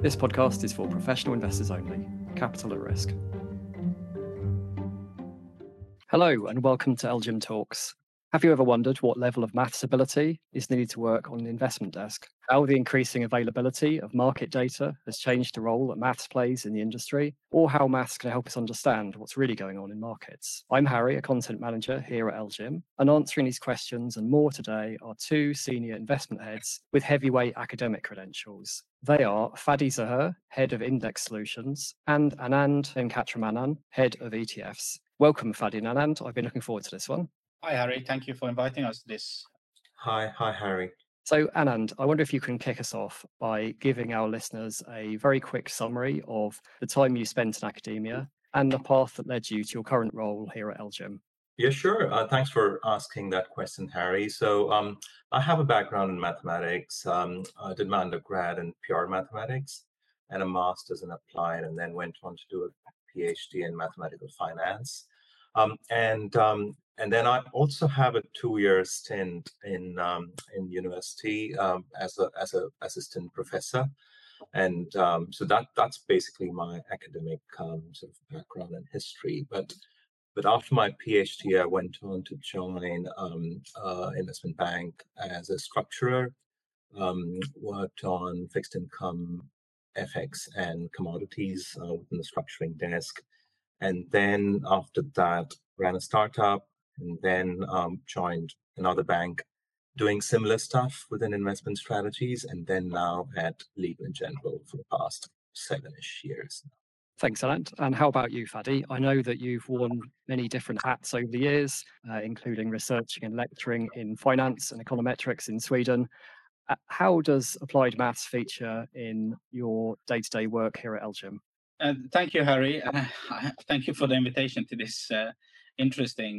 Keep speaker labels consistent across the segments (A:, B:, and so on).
A: This podcast is for professional investors only. Capital at risk. Hello and welcome to LGIM Talks. Have you ever wondered what level of maths ability is needed to work on an investment desk? How the increasing availability of market data has changed the role that maths plays in the industry, or how maths can help us understand what's really going on in markets? I'm Harry, a content manager here at LGIM, and answering these questions and more today are two senior investment heads with heavyweight academic credentials. They are Fadi Zahir, Head of Index Solutions, and Anand Venkatramanan, Head of ETFs. Welcome, Fadi and Anand. I've been looking forward to this one.
B: Hi, Harry. Thank you for inviting us to this.
C: Hi, Harry.
A: So, Anand, I wonder if you can kick us off by giving our listeners a very quick summary of the time you spent in academia and the path that led you to your current role here at LGIM.
C: Yeah, sure. Thanks for asking that question, Harry. So I have a background in mathematics. I did my undergrad in pure mathematics and a master's in applied, and then went on to do a PhD in mathematical finance. And then I also have a 2-year stint in university as a assistant professor, and so that's basically my academic sort of background and history. But after my PhD, I went on to join investment bank as a structurer. Worked on fixed income, FX, and commodities within the structuring desk. And then after that, ran a startup, and then joined another bank doing similar stuff within investment strategies, and then now at Legal & General for the past 7-ish years.
A: Thanks, Anand. And how about you, Fadi? I know that you've worn many different hats over the years, including researching and lecturing in finance and econometrics in Sweden. How does applied maths feature in your day-to-day work here at LGIM?
B: Thank you, Harry. Thank you for the invitation to this interesting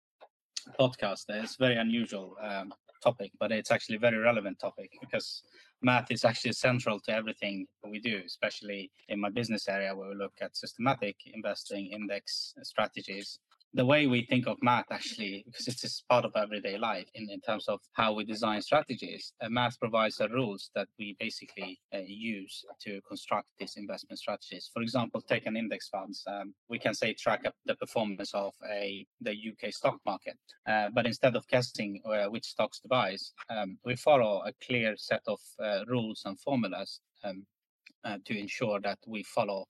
B: podcast. It's a very unusual topic, but it's actually a very relevant topic because math is actually central to everything we do, especially in my business area where we look at systematic investing, index strategies. The way we think of math actually, because it's just part of everyday life in terms of how we design strategies, math provides the rules that we basically use to construct these investment strategies. For example, take an index funds. We can say track up the performance of the UK stock market. But instead of guessing which stocks to buy, we follow a clear set of rules and formulas to ensure that we follow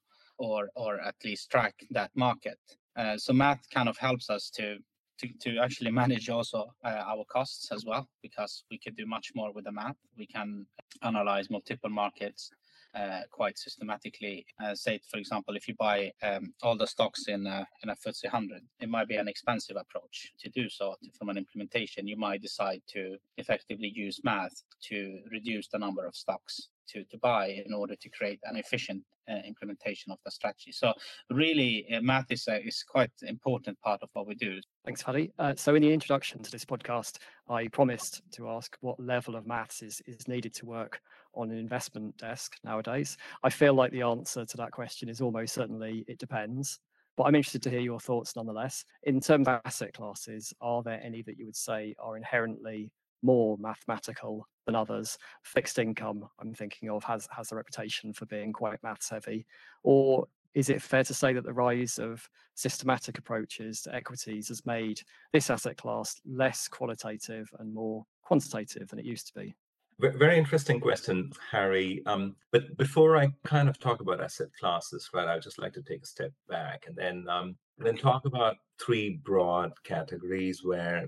B: or at least track that market. So math kind of helps us to actually manage also our costs as well, because we could do much more with the math. We can analyze multiple markets quite systematically. Say, for example, if you buy all the stocks in a FTSE 100, it might be an expensive approach to do so. From an implementation, you might decide to effectively use math to reduce the number of stocks to buy in order to create an efficient implementation of the strategy. So really, math is quite an important part of what we do.
A: Thanks, Fadi. So in the introduction to this podcast, I promised to ask what level of maths is needed to work on an investment desk nowadays. I feel like the answer to that question is almost certainly it depends. But I'm interested to hear your thoughts nonetheless. In terms of asset classes, are there any that you would say are inherently more mathematical than others? Fixed income, I'm thinking of, has a reputation for being quite maths heavy. Or is it fair to say that the rise of systematic approaches to equities has made this asset class less qualitative and more quantitative than it used to be?
C: Very interesting question, Harry. But before I kind of talk about asset classes, right, I'd just like to take a step back and then talk about 3 broad categories where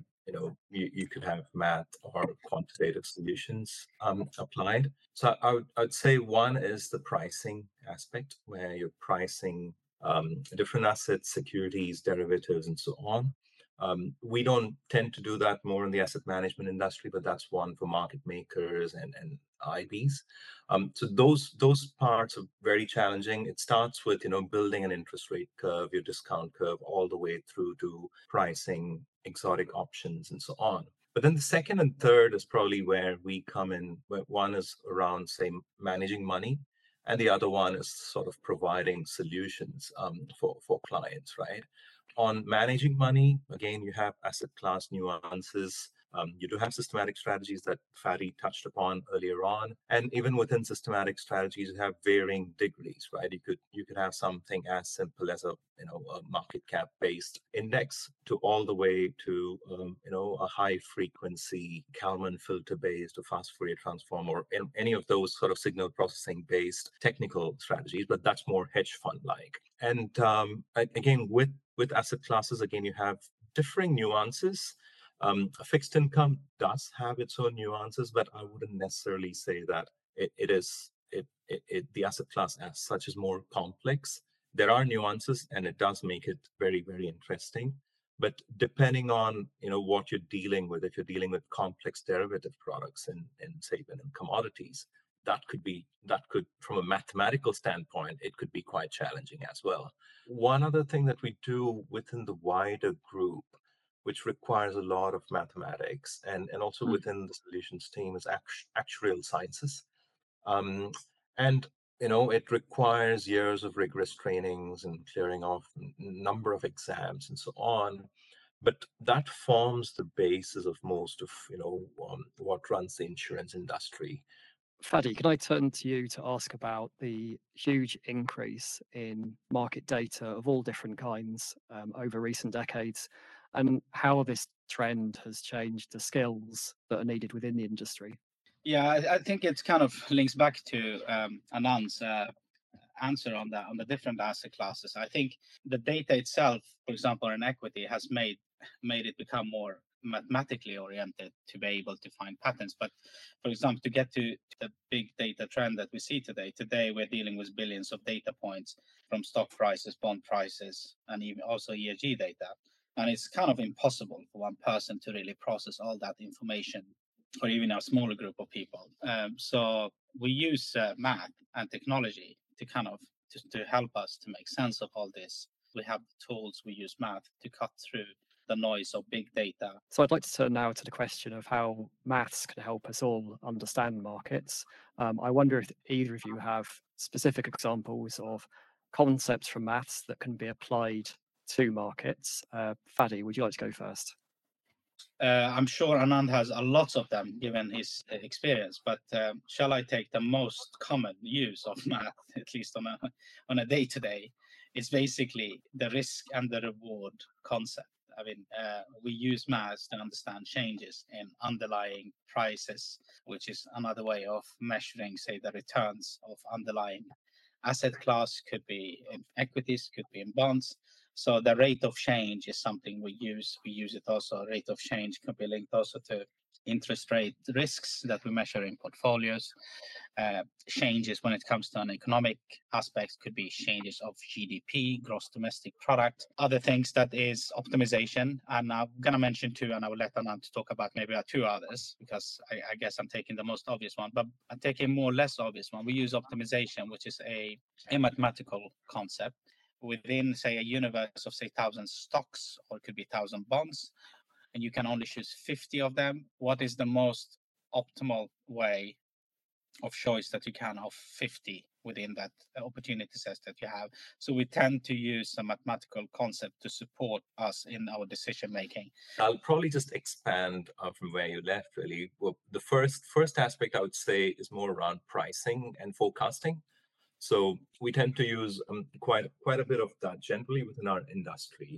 C: you could have math or quantitative solutions applied. So I'd say one is the pricing aspect, where you're pricing different assets, securities, derivatives, and so on. We don't tend to do that more in the asset management industry, but that's one for market makers and IBs. So those parts are very challenging. It starts with building an interest rate curve, your discount curve, all the way through to pricing exotic options and so on. But then the second and third is probably where we come in. Where one is around, say, managing money, and the other one is sort of providing solutions for clients, right? On managing money, again, you have asset class nuances. You do have systematic strategies that Fadi touched upon earlier on, and even within systematic strategies, you have varying degrees, right? You could have something as simple as a market cap based index to all the way to a high frequency Kalman filter based or fast Fourier transform or any of those sort of signal processing based technical strategies, but that's more hedge fund like. And again, with asset classes, again, you have differing nuances. Fixed income does have its own nuances, but I wouldn't necessarily say that the asset class as such is more complex. There are nuances, and it does make it very, very interesting. But depending on what you're dealing with, if you're dealing with complex derivative products in say in commodities, that could from a mathematical standpoint, it could be quite challenging as well. One other thing that we do within the wider group, which requires a lot of mathematics and also within the solutions team, is actuarial sciences. And it requires years of rigorous trainings and clearing off a number of exams and so on. But that forms the basis of most of what runs the insurance industry.
A: Fadi, can I turn to you to ask about the huge increase in market data of all different kinds over recent decades, and how this trend has changed the skills that are needed within the industry?
B: Yeah, I think it kind of links back to Anand's answer on the different asset classes. I think the data itself, for example, in equity, has made it become more mathematically oriented to be able to find patterns. But for example, to get to the big data trend that we see today we're dealing with billions of data points from stock prices, bond prices, and even also ESG data. And it's kind of impossible for one person to really process all that information, or even a smaller group of people. So we use math and technology to kind of to help us to make sense of all this. We have tools, we use math to cut through the noise of big data.
A: So I'd like to turn now to the question of how maths can help us all understand markets. I wonder if either of you have specific examples of concepts from maths that can be applied to markets. Fadi, would you like to go first?
B: I'm sure Anand has a lot of them given his experience, but shall I take the most common use of math, at least on a day-to-day? It's basically the risk and the reward concept. I mean, we use math to understand changes in underlying prices, which is another way of measuring, say, the returns of underlying asset class. Could be in equities, could be in bonds. So the rate of change is something we use. We use it also. Rate of change can be linked also to interest rate risks that we measure in portfolios. Changes when it comes to an economic aspect could be changes of GDP, gross domestic product. Other things that is optimization. And I'm going to mention two, and I will let Anand talk about maybe two others, because I guess I'm taking the most obvious one, but I'm taking more or less obvious one. We use optimization, which is a mathematical concept within, say, a universe of, say, 1,000 stocks, or it could be 1,000 bonds, and you can only choose 50 of them. What is the most optimal way of choice that you can of 50 within that opportunity set that you have? So we tend to use a mathematical concept to support us in our decision making.
C: I'll probably just expand from where you left, really. Well, the first aspect I would say is more around pricing and forecasting. So we tend to use quite a bit of that generally within our industry.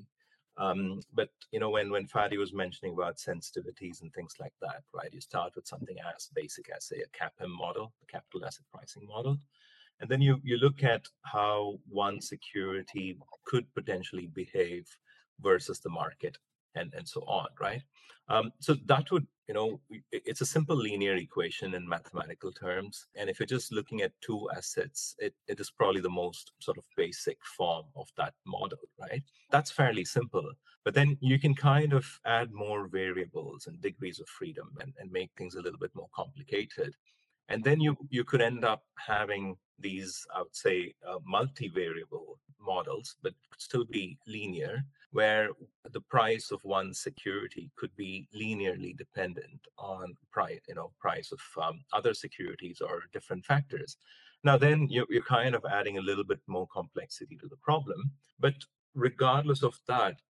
C: But when Fadi was mentioning about sensitivities and things like that, right? You start with something as basic as, say, a CAPM model, the capital asset pricing model, and then you look at how one security could potentially behave versus the market, and so on, right? So that would, it's a simple linear equation in mathematical terms. And if you're just looking at two assets, it is probably the most sort of basic form of that model, right? That's fairly simple. But then you can kind of add more variables and degrees of freedom and make things a little bit more complicated. And then you could end up having these, I would say, multivariable models, but could still be linear, where the price of one security could be linearly dependent on price of other securities or different factors. Now, then you're kind of adding a little bit more complexity to the problem. But regardless of that,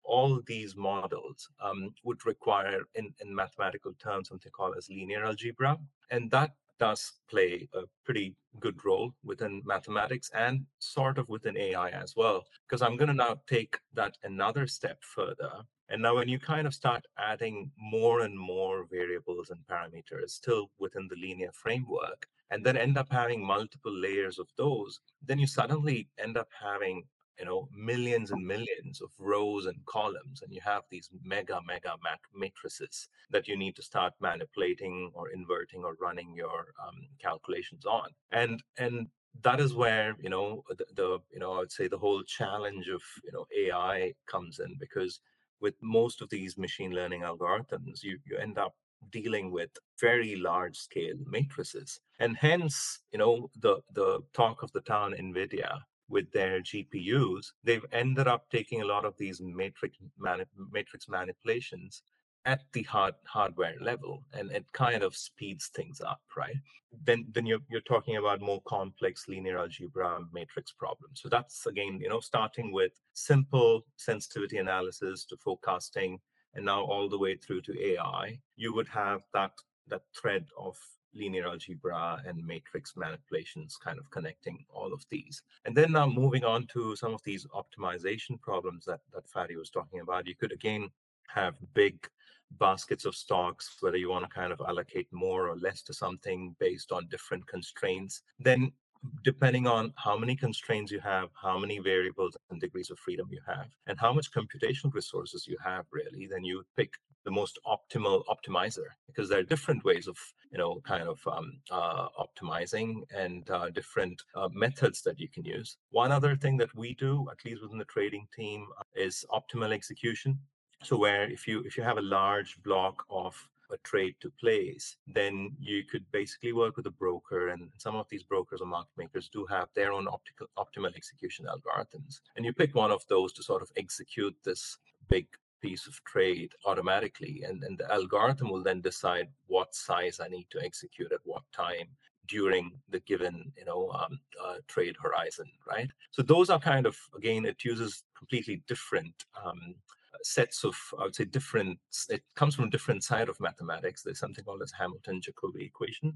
C: all these models would require, in mathematical terms, something called as linear algebra. And that does play a pretty good role within mathematics and sort of within AI as well. Because I'm going to now take that another step further. And now when you kind of start adding more and more variables and parameters still within the linear framework, and then end up having multiple layers of those, then you suddenly end up having millions and millions of rows and columns, and you have these mega matrices that you need to start manipulating or inverting or running your calculations on. And that is where the I would say the whole challenge of AI comes in, because with most of these machine learning algorithms, you end up dealing with very large scale matrices. And hence, the talk of the town, NVIDIA, with their GPUs, they've ended up taking a lot of these matrix manipulations at the hardware level, and it kind of speeds things up, right? Then you're talking about more complex linear algebra matrix problems. So that's again, starting with simple sensitivity analysis to forecasting, and now all the way through to AI, you would have that thread of linear algebra and matrix manipulations kind of connecting all of these. And then now moving on to some of these optimization problems that Fadi was talking about, you could again have big baskets of stocks, whether you want to kind of allocate more or less to something based on different constraints. Then depending on how many constraints you have, how many variables and degrees of freedom you have, and how much computational resources you have, really, then you pick the most optimal optimizer, because there are different ways of optimizing and different methods that you can use. One other thing that we do, at least within the trading team, is optimal execution. So where if you have a large block of a trade to place, then you could basically work with a broker, and some of these brokers or market makers do have their own optimal execution algorithms. And you pick one of those to sort of execute this big piece of trade automatically, and the algorithm will then decide what size I need to execute at what time during the given trade horizon, right? So those are kind of, again, it uses completely different sets of, I would say, it comes from a different side of mathematics. There's something called as Hamilton-Jacobi equation.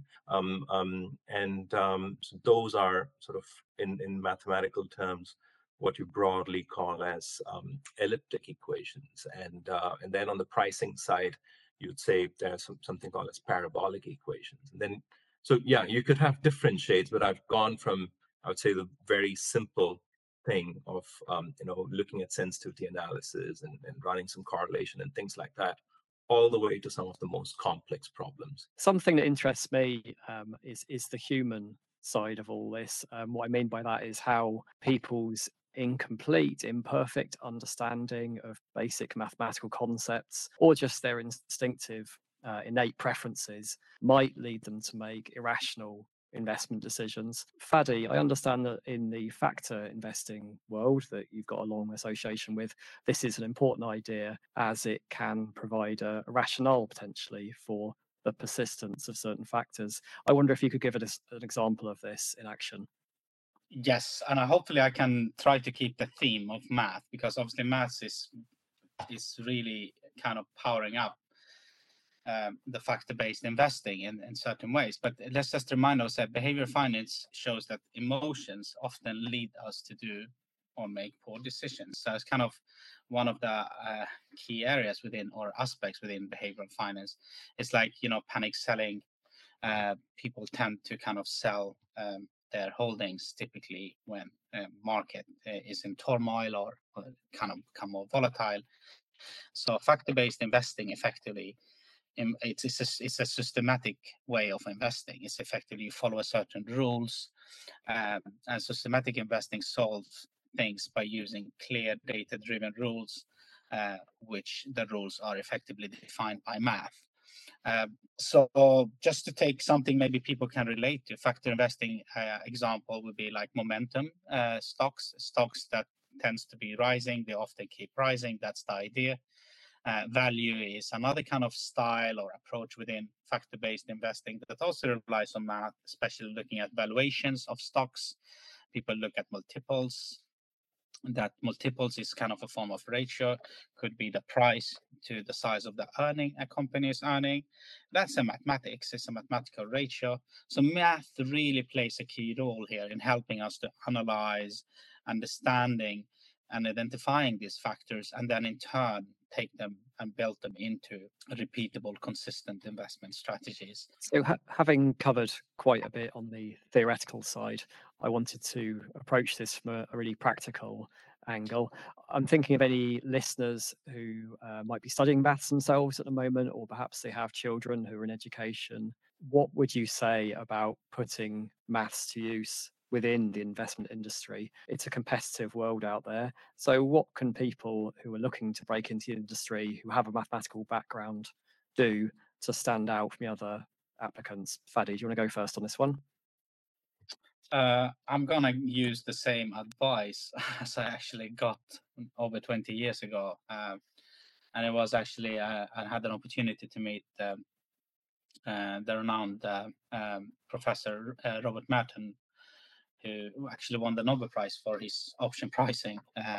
C: So those are sort of, in mathematical terms, what you broadly call as elliptic equations. And then on the pricing side, you'd say there's something called as parabolic equations. And then, so yeah, you could have different shades, but I've gone from, I would say, the very simple thing of looking at sensitivity analysis and running some correlation and things like that, all the way to some of the most complex problems.
A: Something that interests me is the human side of all this. What I mean by that is how people's incomplete, imperfect understanding of basic mathematical concepts, or just their instinctive, innate preferences, might lead them to make irrational investment decisions. Fadi, I understand that in the factor investing world that you've got a long association with, this is an important idea, as it can provide a rationale potentially for the persistence of certain factors. I wonder if you could give us an example of this in action.
B: Yes, and hopefully I can try to keep the theme of math, because obviously math is really kind of powering up the factor-based investing in certain ways. But let's just remind ourselves that behavioral finance shows that emotions often lead us to do or make poor decisions. So it's kind of one of the key areas within, or aspects within, behavioral finance. It's like, panic selling. People tend to kind of sell their holdings typically when market is in turmoil or kind of become more volatile. So factor-based investing effectively, it's a systematic way of investing. It's effectively you follow a certain rules, and systematic investing solves things by using clear data-driven rules, which the rules are effectively defined by math. So just to take something maybe people can relate to, factor investing example would be like momentum stocks that tends to be rising. They often keep rising. That's the idea. Value is another kind of style or approach within factor-based investing that also relies on math, especially looking at valuations of stocks. People look at multiples. that multiples is kind of a form of ratio, could be the price to the size of the earning a company is earning. That's a mathematics, it's a mathematical ratio. So math really plays a key role here in helping us to analyze, understanding, and identifying these factors, and then in turn take them and build them into repeatable, consistent investment strategies.
A: So having covered quite a bit on the theoretical side, I wanted to approach this from a really practical angle. I'm thinking of any listeners who might be studying maths themselves at the moment, or perhaps they have children who are in education. What would you say about putting maths to use within the investment industry? It's a competitive world out there. So what can people who are looking to break into the industry, who have a mathematical background, do to stand out from the other applicants? Fadi, do you want to go first on this one?
B: I'm gonna use the same advice as I actually got over 20 years ago, and it was actually I had an opportunity to meet the renowned Professor Robert Merton, who actually won the Nobel Prize for his option pricing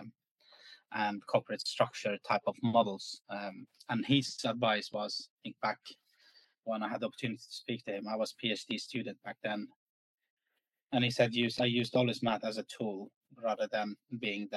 B: and corporate structure type of models. And his advice was, I think back when I had the opportunity to speak to him, I was a PhD student back then. And he said, I used always math as a tool rather than being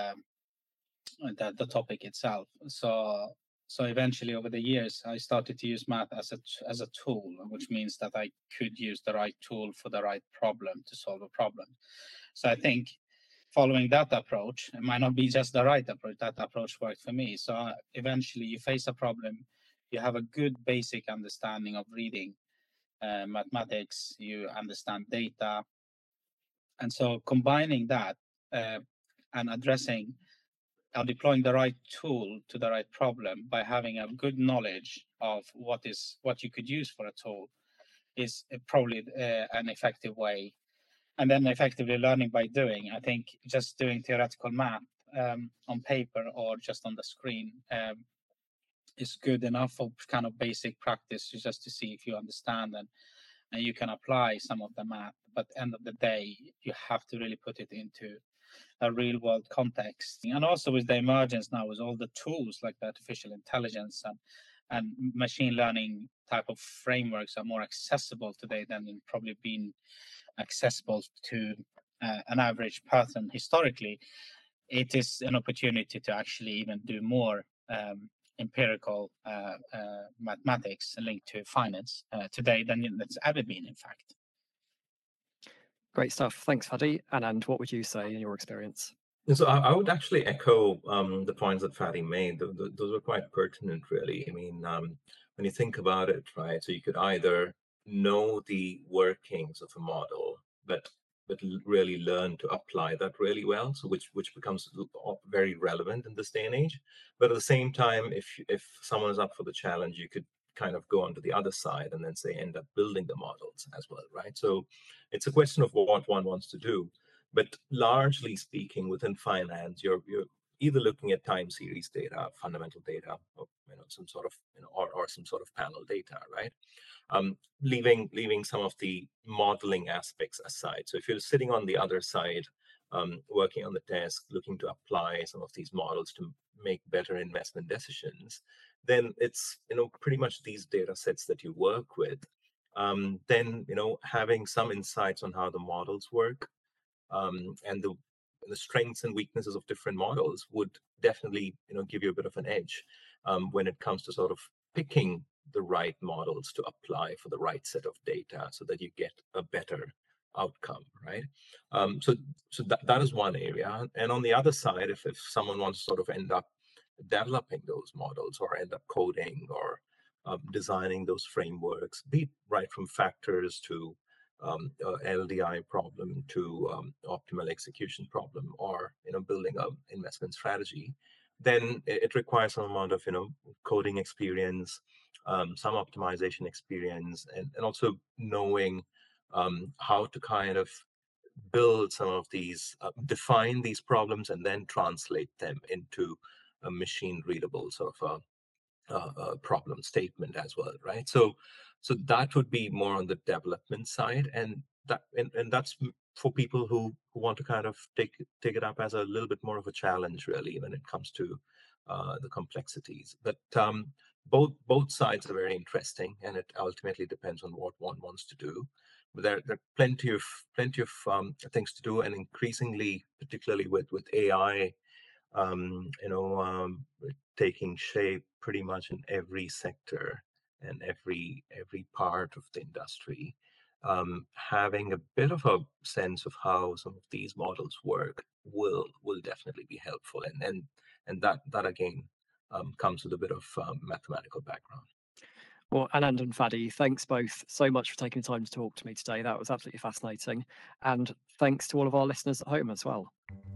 B: the topic itself. So eventually over the years, I started to use math as a tool, which means that I could use the right tool for the right problem to solve a problem. So I think following that approach, it might not be just the right approach. That approach worked for me. So eventually you face a problem, you have a good basic understanding of reading mathematics, you understand data. And so combining that and addressing or deploying the right tool to the right problem by having a good knowledge of what you could use for a tool is probably an effective way. And then effectively learning by doing. I think just doing theoretical math on paper or just on the screen is good enough for kind of basic practice just to see if you understand and you can apply some of the math. But at the end of the day, you have to really put it into a real world context. And also with the emergence now with all the tools like the artificial intelligence and machine learning type of frameworks are more accessible today than probably been accessible to an average person historically. It is an opportunity to actually even do more empirical mathematics linked to finance today than it's ever been, in fact.
A: Great stuff. Thanks, Fadi. And what would you say in your experience?
C: So I would actually echo the points that Fadi made. Those were quite pertinent, really. I mean, when you think about it, right? So you could either know the workings of a model, but really learn to apply that really well. So which becomes very relevant in this day and age. But at the same time, if someone is up for the challenge, you could kind of go onto the other side and then say end up building the models as well, right? So it's a question of what one wants to do. But largely speaking, within finance, you're either looking at time series data, fundamental data, or some sort of or some sort of panel data, right? Leaving some of the modeling aspects aside. So if you're sitting on the other side, working on the desk, looking to apply some of these models to make better investment decisions, then it's pretty much these data sets that you work with. Then having some insights on how the models work. And the strengths and weaknesses of different models would definitely give you a bit of an edge when it comes to sort of picking the right models to apply for the right set of data so that you get a better outcome, right? So that is one area. And on the other side, if someone wants to sort of end up developing those models or end up coding or designing those frameworks, be it right from factors to LDI problem to optimal execution problem, or building an investment strategy, then it requires some amount of coding experience, some optimization experience, and also knowing how to kind of build some of these, define these problems, and then translate them into a machine readable sort of a problem statement as well, right? So that would be more on the development side, and that's for people who want to kind of take it up as a little bit more of a challenge, really, when it comes to the complexities. But both sides are very interesting, and it ultimately depends on what one wants to do. But there are plenty of things to do, and increasingly, particularly with AI, taking shape pretty much in every sector and every part of the industry. Having a bit of a sense of how some of these models work will definitely be helpful, and that again comes with a bit of mathematical background.
A: Well, Anand and Fadi, thanks both so much for taking the time to talk to me today. That was absolutely fascinating. And thanks to all of our listeners at home as well.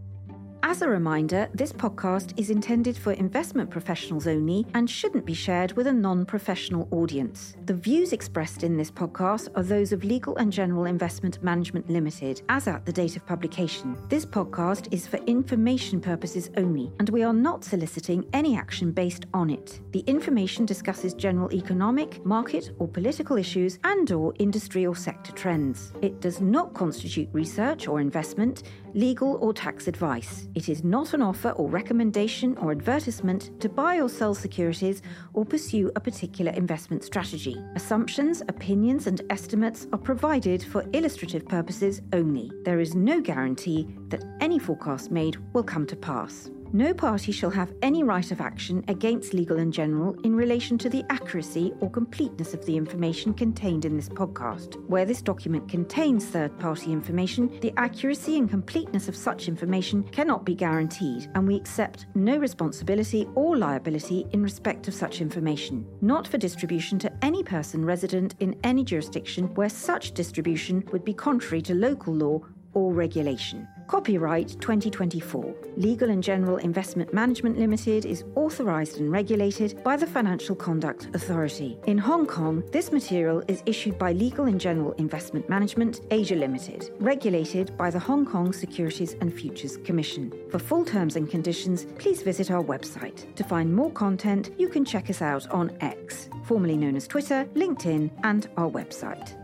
D: As a reminder, this podcast is intended for investment professionals only and shouldn't be shared with a non-professional audience. The views expressed in this podcast are those of Legal & General Investment Management Limited, as at the date of publication. This podcast is for information purposes only, and we are not soliciting any action based on it. The information discusses general economic, market or political issues and/or industry or sector trends. It does not constitute research or investment, legal or tax advice. It is not an offer or recommendation or advertisement to buy or sell securities or pursue a particular investment strategy. Assumptions, opinions, and estimates are provided for illustrative purposes only. There is no guarantee that any forecast made will come to pass. No party shall have any right of action against Legal & General in relation to the accuracy or completeness of the information contained in this podcast. Where this document contains third-party information, the accuracy and completeness of such information cannot be guaranteed, and we accept no responsibility or liability in respect of such information, not for distribution to any person resident in any jurisdiction where such distribution would be contrary to local law or regulation. Copyright 2024. Legal & General Investment Management Limited is authorised and regulated by the Financial Conduct Authority. In Hong Kong, this material is issued by Legal & General Investment Management Asia Limited, regulated by the Hong Kong Securities and Futures Commission. For full terms and conditions, please visit our website. To find more content, you can check us out on X, formerly known as Twitter, LinkedIn, and our website.